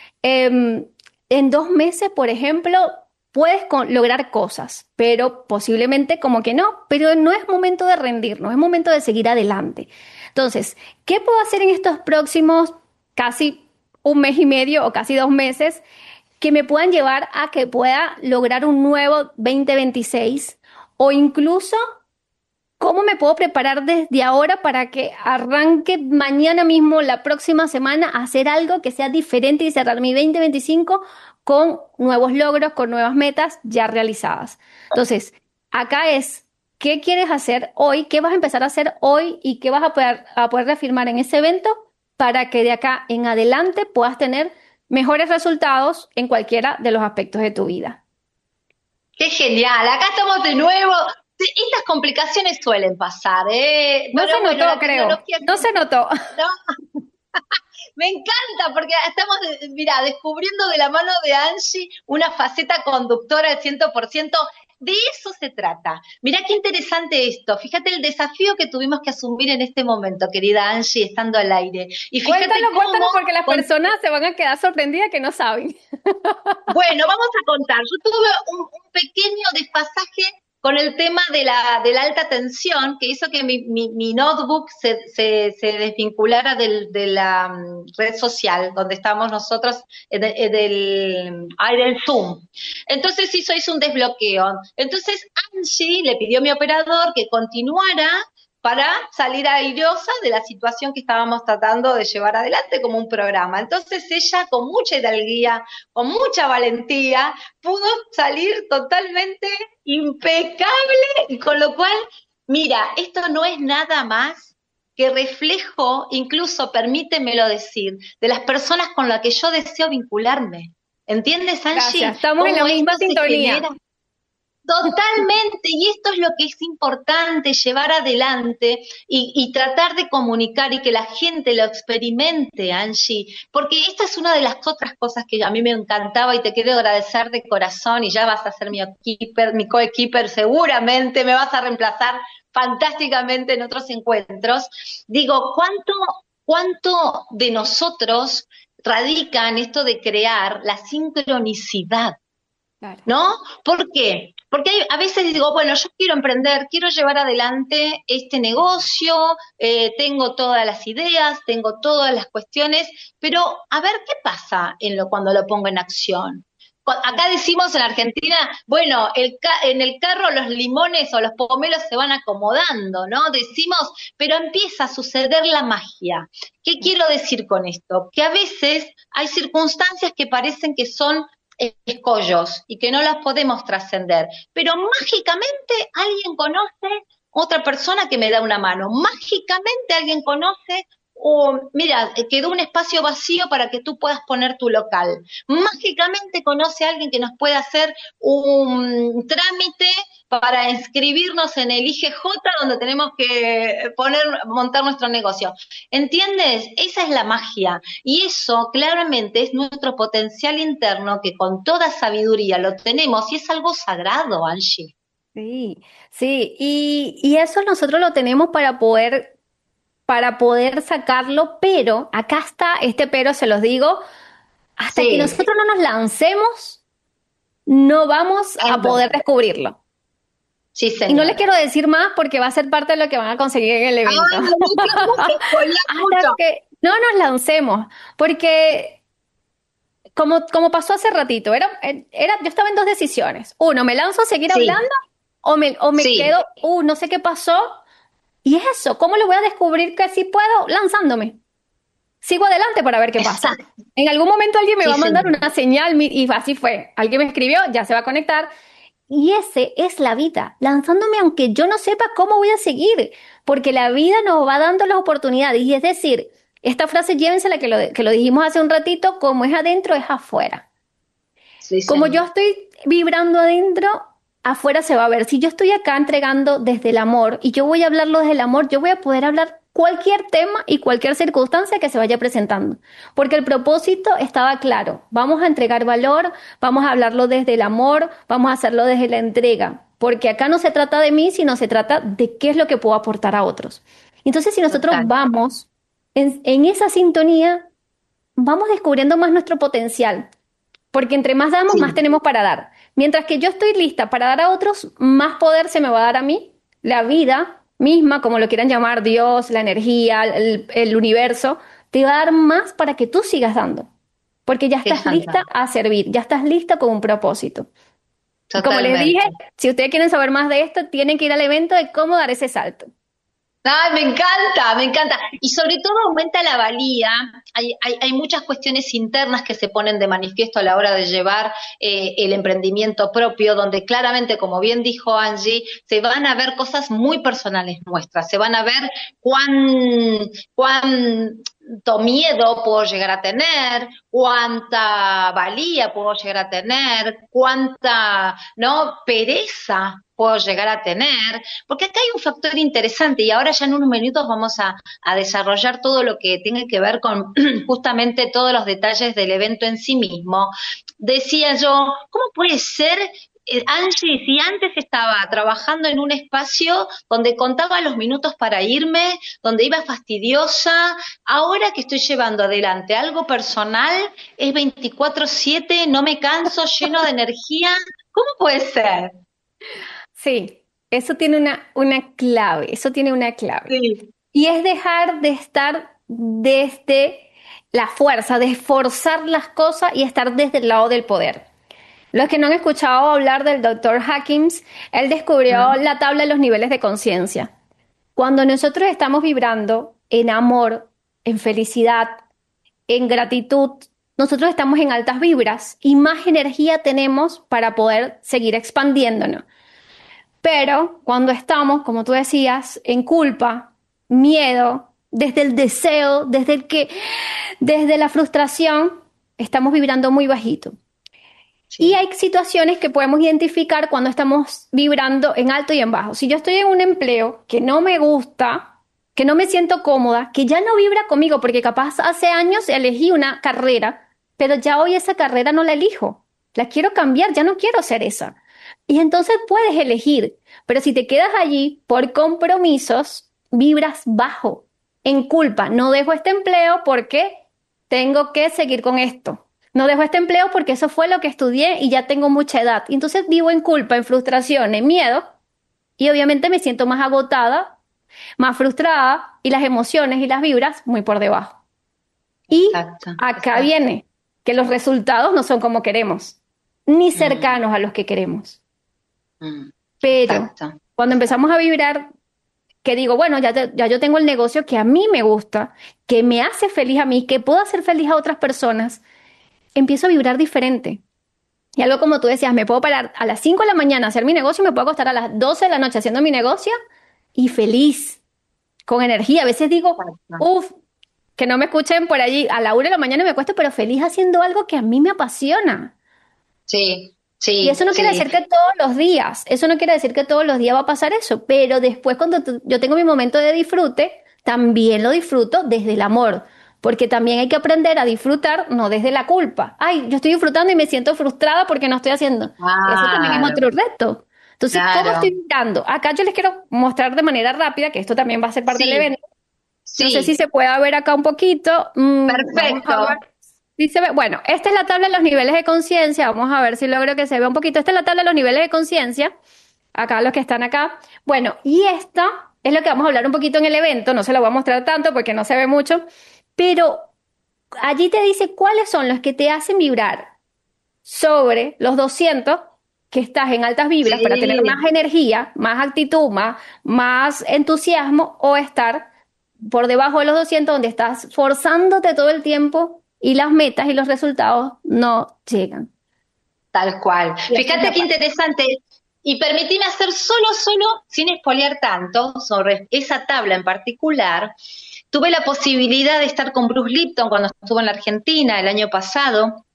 en 2 meses, por ejemplo, puedes lograr cosas, pero posiblemente como que no, pero no es momento de rendirnos, es momento de seguir adelante. Entonces, ¿qué puedo hacer en estos próximos casi un mes y medio o casi 2 meses que me puedan llevar a que pueda lograr un nuevo 2026? O incluso, ¿cómo me puedo preparar desde ahora para que arranque mañana mismo, la próxima semana, a hacer algo que sea diferente y cerrar mi 2025 con nuevos logros, con nuevas metas ya realizadas? Entonces, acá es, ¿qué quieres hacer hoy? ¿Qué vas a empezar a hacer hoy? ¿Y qué vas a poder reafirmar en ese evento para que de acá en adelante puedas tener mejores resultados en cualquiera de los aspectos de tu vida? ¡Qué genial! Acá estamos de nuevo. Sí, estas complicaciones suelen pasar, ¿eh? No se notó, creo. No se notó. No. Me encanta porque estamos, mira, descubriendo de la mano de Angie una faceta conductora al 100%. De eso se trata. Mirá qué interesante esto. Fíjate el desafío que tuvimos que asumir en este momento, querida Angie, estando al aire. Y fíjate cuéntalo, porque las personas se van a quedar sorprendidas que no saben. Bueno, vamos a contar. Yo tuve un pequeño desfasaje con el tema de la alta tensión, que hizo que mi notebook se desvinculara de la red social donde estábamos nosotros, del Zoom. Entonces hizo un desbloqueo. Entonces Angie le pidió a mi operador que continuara para salir airosa de la situación que estábamos tratando de llevar adelante como un programa. Entonces ella, con mucha hidalguía, con mucha valentía, pudo salir totalmente impecable, y con lo cual, mira, esto no es nada más que reflejo, incluso, permítemelo decir, de las personas con las que yo deseo vincularme. ¿Entiendes, Angie? Gracias, estamos en la misma sintonía. Totalmente, y esto es lo que es importante, llevar adelante y tratar de comunicar y que la gente lo experimente, Angie, porque esta es una de las otras cosas que a mí me encantaba y te quiero agradecer de corazón, y ya vas a ser mi coequiper, seguramente me vas a reemplazar fantásticamente en otros encuentros. Digo, ¿cuánto de nosotros radica en esto de crear la sincronicidad? ¿No? ¿Por qué? Porque a veces digo, bueno, yo quiero emprender, quiero llevar adelante este negocio, tengo todas las ideas, tengo todas las cuestiones, pero a ver qué pasa cuando lo pongo en acción. Acá decimos en Argentina, bueno, en el carro los limones o los pomelos se van acomodando, ¿no? Decimos, pero empieza a suceder la magia. ¿Qué quiero decir con esto? Que a veces hay circunstancias que parecen que son escollos y que no las podemos trascender, pero mágicamente alguien conoce otra persona que me da una mano, mágicamente alguien conoce mira, quedó un espacio vacío para que tú puedas poner tu local. Mágicamente conoce a alguien que nos pueda hacer un trámite para inscribirnos en el IGJ donde tenemos que montar nuestro negocio. ¿Entiendes? Esa es la magia. Y eso claramente es nuestro potencial interno que con toda sabiduría lo tenemos y es algo sagrado, Angie. Sí, sí, y eso nosotros lo tenemos para poder sacarlo, pero acá está este pero, se los digo, hasta que Sí, nosotros no nos lancemos, no vamos es a poder verdad. descubrirlo. Sí, Y no les señora. quiero decir más porque va a ser parte de lo que van a conseguir en el evento. No te spoilees Hasta mucho. que no nos lancemos, porque como pasó hace ratito, yo estaba en dos decisiones. Uno, me lanzo a seguir Sí, hablando o me sí, quedo, no sé qué pasó. Y es eso, ¿cómo lo voy a descubrir que sí puedo? Lanzándome. Sigo adelante para ver qué pasa. exacto. En algún momento alguien me Sí, va a mandar señora. una señal y así fue. Alguien me escribió, ya se va a conectar. Y ese es la vida, lanzándome aunque yo no sepa cómo voy a seguir, porque la vida nos va dando las oportunidades. Y es decir, esta frase llévensela que lo dijimos hace un ratito, como es adentro, es afuera. Sí, Como yo señora. estoy vibrando adentro, afuera se va a ver. Si yo estoy acá entregando desde el amor y yo voy a hablarlo desde el amor, yo voy a poder hablar cualquier tema y cualquier circunstancia que se vaya presentando. Porque el propósito estaba claro. Vamos a entregar valor, vamos a hablarlo desde el amor, vamos a hacerlo desde la entrega. Porque acá no se trata de mí, sino se trata de qué es lo que puedo aportar a otros. Entonces, si nosotros Total. vamos en esa sintonía, vamos descubriendo más nuestro potencial. Porque entre más damos, más Sí, tenemos para dar. Mientras que yo estoy lista para dar a otros, más poder se me va a dar a mí. La vida misma, como lo quieran llamar, Dios, la energía, el universo, te va a dar más para que tú sigas dando. Porque ya qué estás lista fantástico. a servir, ya estás lista con un propósito. Y como les dije, Totalmente. si ustedes quieren saber más de esto, tienen que ir al evento de cómo dar ese salto. Ay, me encanta, me encanta. Y sobre todo aumenta la valía. Hay muchas cuestiones internas que se ponen de manifiesto a la hora de llevar el emprendimiento propio, donde claramente, como bien dijo Angie, se van a ver cosas muy personales nuestras, se van a ver cuánto miedo puedo llegar a tener, cuánta valía puedo llegar a tener, cuánta, ¿no?, pereza puedo llegar a tener, porque acá hay un factor interesante y ahora ya en unos minutos vamos a desarrollar todo lo que tiene que ver con justamente todos los detalles del evento en sí mismo. Decía yo, ¿cómo puede ser, Angie, si antes estaba trabajando en un espacio donde contaba los minutos para irme, donde iba fastidiosa, ahora que estoy llevando adelante algo personal, es 24/7, no me canso, lleno de energía? ¿Cómo puede ser? Sí, eso tiene una clave, eso tiene una clave. Sí, Y es dejar de estar desde la fuerza, de esforzar las cosas y estar desde el lado del poder. Los que no han escuchado hablar del doctor Hawkins, él descubrió la tabla de los niveles de conciencia. Cuando nosotros estamos vibrando en amor, en felicidad, en gratitud, nosotros estamos en altas vibras y más energía tenemos para poder seguir expandiéndonos. Pero cuando estamos, como tú decías, en culpa, miedo, desde el deseo, desde la frustración, estamos vibrando muy bajito. Y sí, hay situaciones que podemos identificar cuando estamos vibrando en alto y en bajo. Si yo estoy en un empleo que no me gusta, que no me siento cómoda, que ya no vibra conmigo, porque capaz hace años elegí una carrera, pero ya hoy esa carrera no la elijo. La quiero cambiar, ya no quiero ser esa. Y entonces puedes elegir, pero si te quedas allí por compromisos, vibras bajo, en culpa. No dejo este empleo porque tengo que seguir con esto. No dejo este empleo porque eso fue lo que estudié y ya tengo mucha edad. Y entonces vivo en culpa, en frustración, en miedo y obviamente me siento más agotada, más frustrada y las emociones y las vibras muy por debajo. Y exacto, acá exacto. viene que los resultados no son como queremos, ni Mm, cercanos a los que queremos. mm, Pero exacto. cuando empezamos a vibrar, que digo, bueno, ya yo tengo el negocio que a mí me gusta, que me hace feliz a mí, que puedo hacer feliz a otras personas, empiezo a vibrar diferente. Y algo como tú decías, me puedo parar a las 5 de la mañana a hacer mi negocio, me puedo acostar a las 12 de la noche haciendo mi negocio y feliz, con energía. A veces digo, Exacto. uff, que no me escuchen por allí a la 1 de la mañana y me acuesto, pero feliz haciendo algo que a mí me apasiona. Sí, Y eso sí, no quiere sí. decir que todos los días, eso no quiere decir que todos los días va a pasar eso, pero después cuando yo tengo mi momento de disfrute, también lo disfruto desde el amor, porque también hay que aprender a disfrutar, no desde la culpa. Ay, yo estoy disfrutando y me siento frustrada porque no estoy haciendo. Eso también es Claro, otro reto. Entonces, ¿cómo claro. estoy vibrando? Acá yo les quiero mostrar de manera rápida, que esto también va a ser parte del Sí, evento. No sé si sí, se puede ver acá un poquito. Vamos a ver. perfecto. Sí se ve. Bueno, esta es la tabla de los niveles de conciencia. Vamos a ver si logro que se vea un poquito. Esta es la tabla de los niveles de conciencia. Acá los que están acá. Bueno, y esta es lo que vamos a hablar un poquito en el evento. No se lo voy a mostrar tanto porque no se ve mucho. Pero allí te dice cuáles son los que te hacen vibrar sobre los 200 que estás en altas vibras para tener Sí, más energía, más actitud, más entusiasmo, o estar por debajo de los 200 donde estás forzándote todo el tiempo y las metas y los resultados no llegan. tal cual. Y esta es Fíjate la qué parte. interesante. Y permitime hacer solo, sin espolear tanto, sobre esa tabla en particular. Tuve la posibilidad de estar con Bruce Lipton cuando estuvo en la Argentina el año pasado.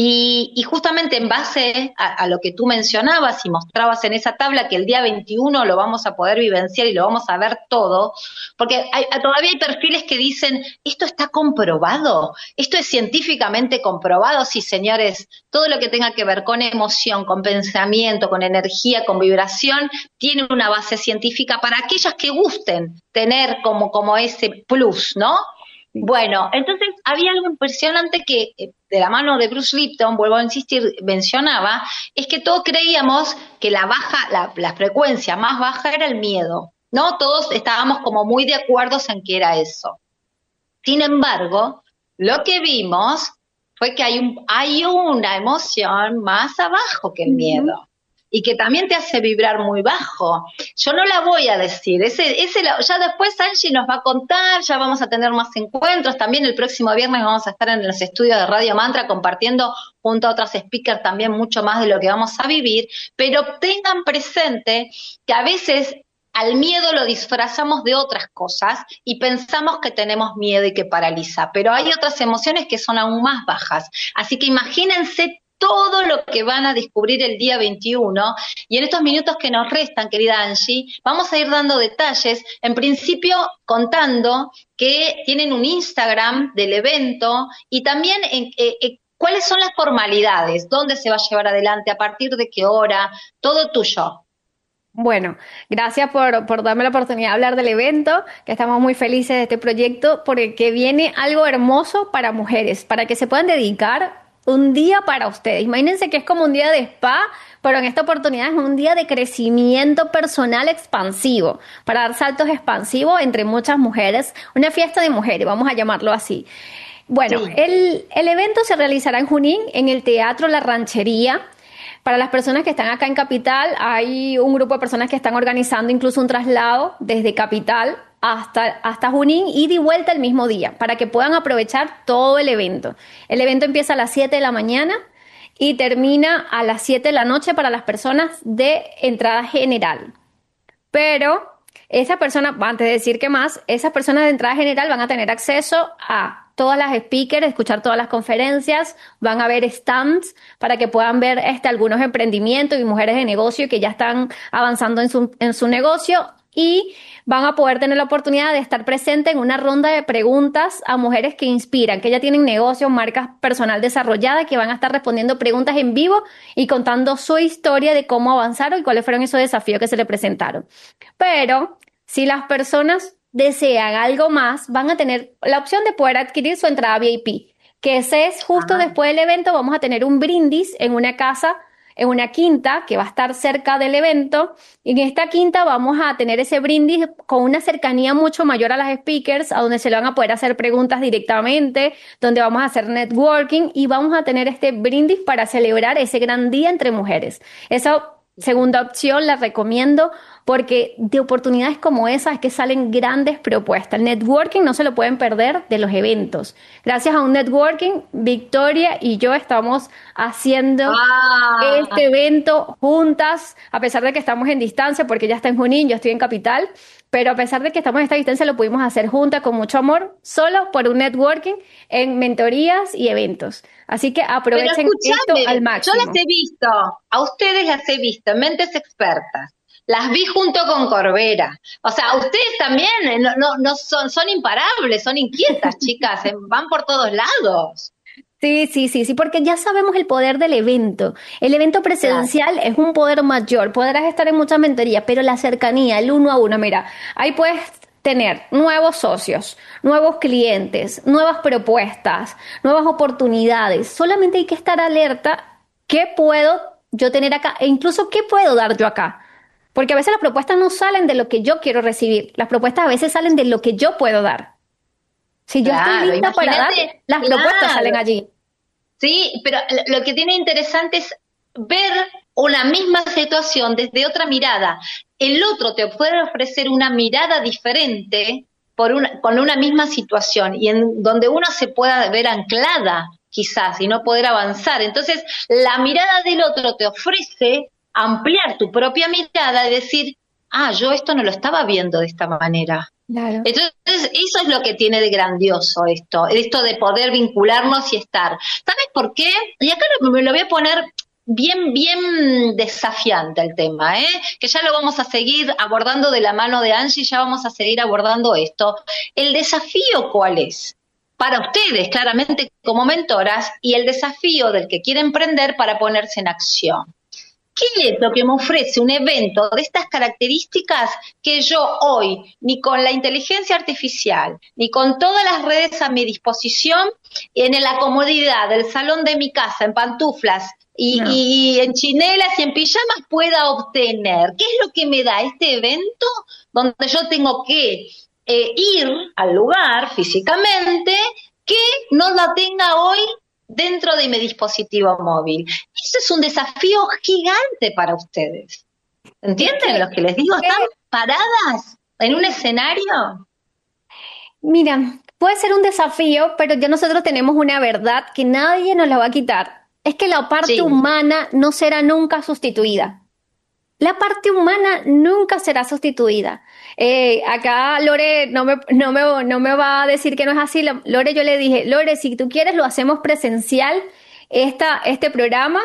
Y justamente en base a lo que tú mencionabas y mostrabas en esa tabla, que el día 21 lo vamos a poder vivenciar y lo vamos a ver todo, porque todavía hay perfiles que dicen, ¿esto está comprobado? ¿Esto es científicamente comprobado? Sí, señores, todo lo que tenga que ver con emoción, con pensamiento, con energía, con vibración, tiene una base científica para aquellos que gusten tener como ese plus, ¿no? Bueno, entonces había algo impresionante que de la mano de Bruce Lipton, vuelvo a insistir, mencionaba, es que todos creíamos que la frecuencia más baja era el miedo, ¿no? Todos estábamos como muy de acuerdo en que era eso. Sin embargo, lo que vimos fue que hay una emoción más abajo que el Ujú. miedo y que también te hace vibrar muy bajo. Yo no la voy a decir, ya después Angie nos va a contar, ya vamos a tener más encuentros, también el próximo viernes vamos a estar en los estudios de Radio Mantra compartiendo junto a otros speakers también mucho más de lo que vamos a vivir, pero tengan presente que a veces al miedo lo disfrazamos de otras cosas y pensamos que tenemos miedo y que paraliza, pero hay otras emociones que son aún más bajas. Así que imagínense todo lo que van a descubrir el día 21 y en estos minutos que nos restan, querida Angie, vamos a ir dando detalles, en principio contando que tienen un Instagram del evento y también cuáles son las formalidades, dónde se va a llevar adelante, a partir de qué hora, todo tuyo. Bueno, gracias por darme la oportunidad de hablar del evento, que estamos muy felices de este proyecto, porque viene algo hermoso para mujeres, para que se puedan dedicar un día para ustedes. Imagínense que es como un día de spa, pero en esta oportunidad es un día de crecimiento personal expansivo, para dar saltos expansivos entre muchas mujeres, una fiesta de mujeres, vamos a llamarlo así. Bueno, Sí. el evento se realizará en Junín, en el Teatro La Ranchería. Para las personas que están acá en Capital, hay un grupo de personas que están organizando incluso un traslado desde Capital hasta Junín, ida y vuelta el mismo día, para que puedan aprovechar todo el evento. El evento empieza a las 7 de la mañana y termina a las 7 de la noche para las personas de entrada general. Pero esas personas, antes de decir que más, esas personas de entrada general van a tener acceso a todas las speakers, escuchar todas las conferencias, van a ver stands para que puedan ver algunos emprendimientos y mujeres de negocio que ya están avanzando en su negocio y van a poder tener la oportunidad de estar presente en una ronda de preguntas a mujeres que inspiran, que ya tienen negocios, marcas personal desarrolladas, que van a estar respondiendo preguntas en vivo y contando su historia de cómo avanzaron y cuáles fueron esos desafíos que se le presentaron. Pero si las personas desean algo más, van a tener la opción de poder adquirir su entrada VIP, que ese es justo Ah, después del evento, vamos a tener un brindis en una casa, en una quinta que va a estar cerca del evento, y en esta quinta vamos a tener ese brindis con una cercanía mucho mayor a las speakers, a donde se le van a poder hacer preguntas directamente, donde vamos a hacer networking y vamos a tener este brindis para celebrar ese gran día entre mujeres. Esa segunda opción la recomiendo porque de oportunidades como esas es que salen grandes propuestas. El networking no se lo pueden perder de los eventos. Gracias a un networking, Victoria y yo estamos haciendo este evento juntas, a pesar de que estamos en distancia, porque ella está en Junín, yo estoy en Capital, pero a pesar de que estamos en esta distancia, lo pudimos hacer juntas con mucho amor, solo por un networking en mentorías y eventos. Así que aprovechen esto al máximo. Yo las he visto, a ustedes las he visto, en Mentes Expertas. Las vi junto con Corbera. O sea, ustedes también no son imparables, son inquietas, chicas, van por todos lados. Sí, porque ya sabemos el poder del evento. El evento presencial es un poder mayor. Podrás estar en muchas mentorías, pero la cercanía, el uno a uno, mira, ahí puedes tener nuevos socios, nuevos clientes, nuevas propuestas, nuevas oportunidades. Solamente hay que estar alerta. ¿Qué puedo yo tener acá? E incluso, ¿qué puedo dar yo acá? Porque a veces las propuestas no salen de lo que yo quiero recibir. Las propuestas a veces salen de lo que yo puedo dar. Si yo estoy lista para dar, las propuestas salen allí. Sí, pero lo que tiene interesante es ver una misma situación desde otra mirada. El otro te puede ofrecer una mirada diferente con una misma situación y en donde uno se pueda ver anclada quizás y no poder avanzar. Entonces, la mirada del otro te ofrece ampliar tu propia mirada y decir, yo esto no lo estaba viendo de esta manera. Claro. Entonces, eso es lo que tiene de grandioso esto de poder vincularnos y estar. ¿Sabes por qué? Y acá me lo voy a poner bien desafiante el tema, que ya lo vamos a seguir abordando de la mano de Angie, ya vamos a seguir abordando esto. ¿El desafío cuál es? Para ustedes, claramente, como mentoras, y el desafío del que quiere emprender para ponerse en acción. ¿Qué es lo que me ofrece un evento de estas características que yo hoy, ni con la inteligencia artificial, ni con todas las redes a mi disposición, en la comodidad del salón de mi casa, en pantuflas y en chinelas y en pijamas, pueda obtener? ¿Qué es lo que me da este evento donde yo tengo que ir al lugar físicamente que no la tenga hoy dentro de mi dispositivo móvil? Eso es un desafío gigante para ustedes. ¿Entienden lo que les digo? ¿Están paradas en un escenario? Mira, puede ser un desafío, pero ya nosotros tenemos una verdad que nadie nos la va a quitar. Es que la parte humana no será nunca sustituida. La parte humana nunca será sustituida. Acá Lore no me va a decir que no es así. Lore, yo le dije, Lore, si tú quieres lo hacemos presencial este programa,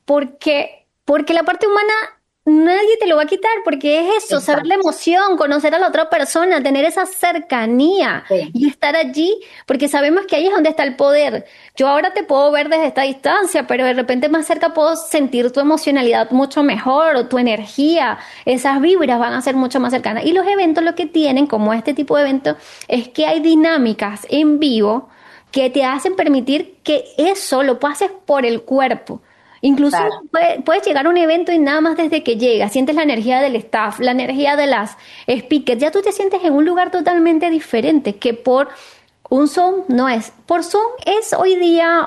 porque la parte humana nadie te lo va a quitar, porque es eso, saber la emoción, conocer a la otra persona, tener esa cercanía y estar allí, porque sabemos que ahí es donde está el poder. Yo ahora te puedo ver desde esta distancia, pero de repente más cerca puedo sentir tu emocionalidad mucho mejor, o tu energía, esas vibras van a ser mucho más cercanas. Y los eventos lo que tienen, como este tipo de eventos, es que hay dinámicas en vivo que te hacen permitir que eso lo pases por el cuerpo. Incluso puedes llegar a un evento y nada más desde que llegas, sientes la energía del staff, la energía de las speakers, ya tú te sientes en un lugar totalmente diferente, que por un Zoom no es. Por Zoom es hoy día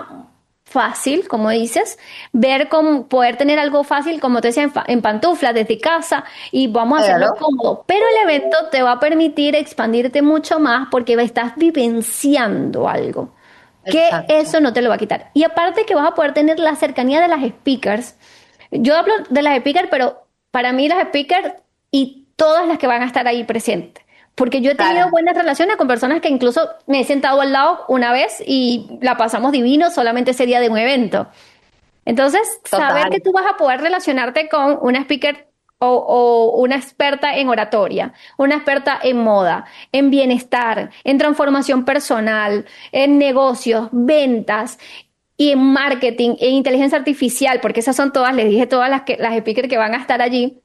fácil, como dices, ver cómo poder tener algo fácil, como te decía, en pantuflas desde casa, y vamos a hacerlo cómodo. Pero el evento te va a permitir expandirte mucho más porque estás vivenciando algo. Que eso no te lo va a quitar. Y aparte que vas a poder tener la cercanía de las speakers. Yo hablo de las speakers, pero para mí las speakers y todas las que van a estar ahí presentes. Porque yo he tenido buenas relaciones con personas que incluso me he sentado al lado una vez y la pasamos divino solamente ese día de un evento. Entonces, saber que tú vas a poder relacionarte con una speaker o una experta en oratoria, una experta en moda, en bienestar, en transformación personal, en negocios, ventas y en marketing, en inteligencia artificial, porque esas son todas, les dije todas las speakers que van a estar allí.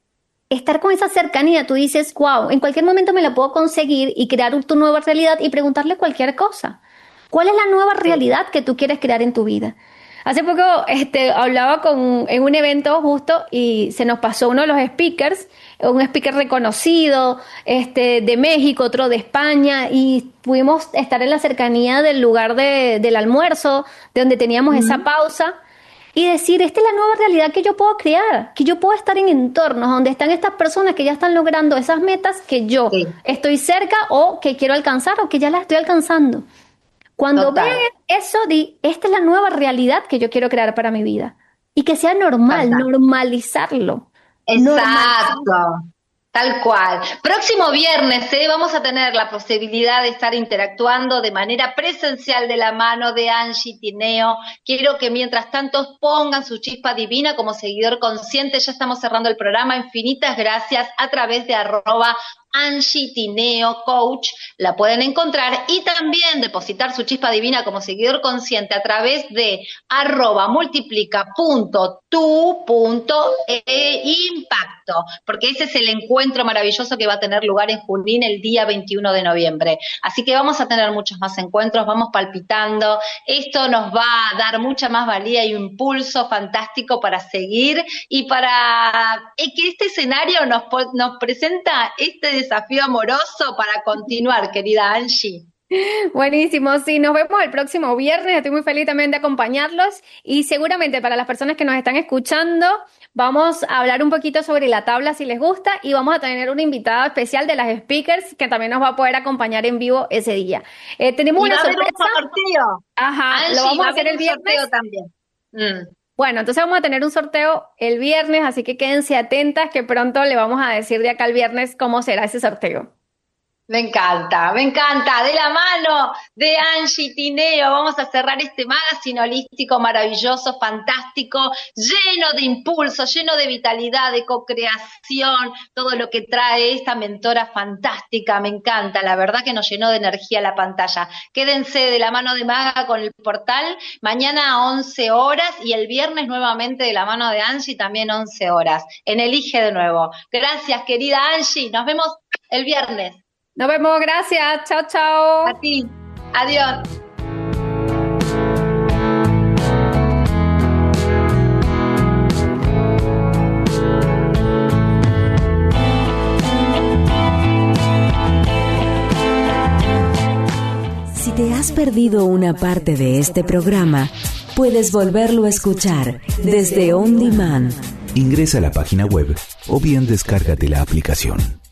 Estar con esa cercanía, tú dices, wow, en cualquier momento me la puedo conseguir y crear tu nueva realidad y preguntarle cualquier cosa. ¿Cuál es la nueva realidad que tú quieres crear en tu vida? Hace poco hablaba en un evento justo y se nos pasó uno de los speakers, un speaker reconocido de México, otro de España, y pudimos estar en la cercanía del lugar del almuerzo, de donde teníamos esa pausa, y decir, esta es la nueva realidad que yo puedo crear, que yo puedo estar en entornos donde están estas personas que ya están logrando esas metas que yo estoy cerca o que quiero alcanzar o que ya las estoy alcanzando. Cuando vean eso, esta es la nueva realidad que yo quiero crear para mi vida. Y que sea normal, normalizarlo. Exacto. Tal cual. Próximo viernes vamos a tener la posibilidad de estar interactuando de manera presencial de la mano de Angie Tineo. Quiero que mientras tanto pongan su chispa divina como seguidor consciente. Ya estamos cerrando el programa. Infinitas gracias a través de @Angie Tineo Coach, la pueden encontrar, y también depositar su chispa divina como seguidor consciente a través de @multiplica.tu.impacto, porque ese es el encuentro maravilloso que va a tener lugar en Junín el día 21 de noviembre. Así que vamos a tener muchos más encuentros, vamos palpitando. Esto nos va a dar mucha más valía y un impulso fantástico para seguir y para que este escenario nos presenta este desafío amoroso para continuar, querida Angie. Buenísimo, sí, nos vemos el próximo viernes. Estoy muy feliz también de acompañarlos, y seguramente para las personas que nos están escuchando vamos a hablar un poquito sobre la tabla si les gusta, y vamos a tener una invitada especial de las speakers que también nos va a poder acompañar en vivo ese día. Tenemos una sorpresa. Un sorteo. Ajá, Angie, lo vamos a hacer el viernes. Sorteo también. Bueno, entonces vamos a tener un sorteo el viernes, así que quédense atentas que pronto le vamos a decir de acá al viernes cómo será ese sorteo. Me encanta, de la mano de Angie Tineo vamos a cerrar este magazine holístico maravilloso, fantástico, lleno de impulso, lleno de vitalidad, de co-creación, todo lo que trae esta mentora fantástica, me encanta, la verdad que nos llenó de energía la pantalla. Quédense de la mano de Maga con el portal, mañana a 11 horas y el viernes nuevamente de la mano de Angie también 11 horas, en Elige de nuevo. Gracias, querida Angie, nos vemos el viernes. Nos vemos, gracias. Chao, chao. A ti. Adiós. Si te has perdido una parte de este programa, puedes volverlo a escuchar desde On Demand. Ingresa a la página web o bien descárgate la aplicación.